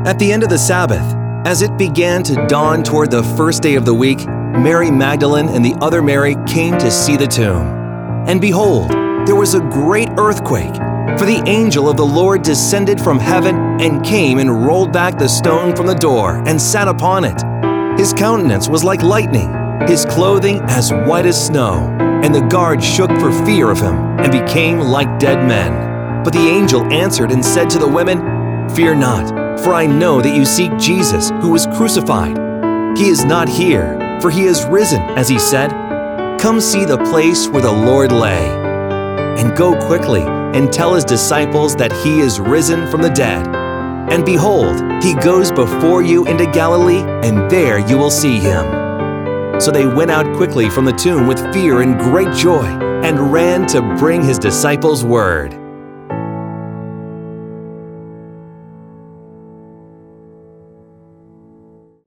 At the end of the Sabbath, as it began to dawn toward the first day of the week, Mary Magdalene and the other Mary came to see the tomb. And behold, there was a great earthquake, for the angel of the Lord descended from heaven and came and rolled back the stone from the door and sat upon it. His countenance was like lightning, his clothing as white as snow, and the guards shook for fear of him and became like dead men. But the angel answered and said to the women, "Fear not, for I know that you seek Jesus, who was crucified. He is not here, for he is risen, as he said. Come see the place where the Lord lay. And go quickly and tell his disciples that he is risen from the dead. And behold, he goes before you into Galilee, and there you will see him." So they went out quickly from the tomb with fear and great joy, and ran to bring his disciples word.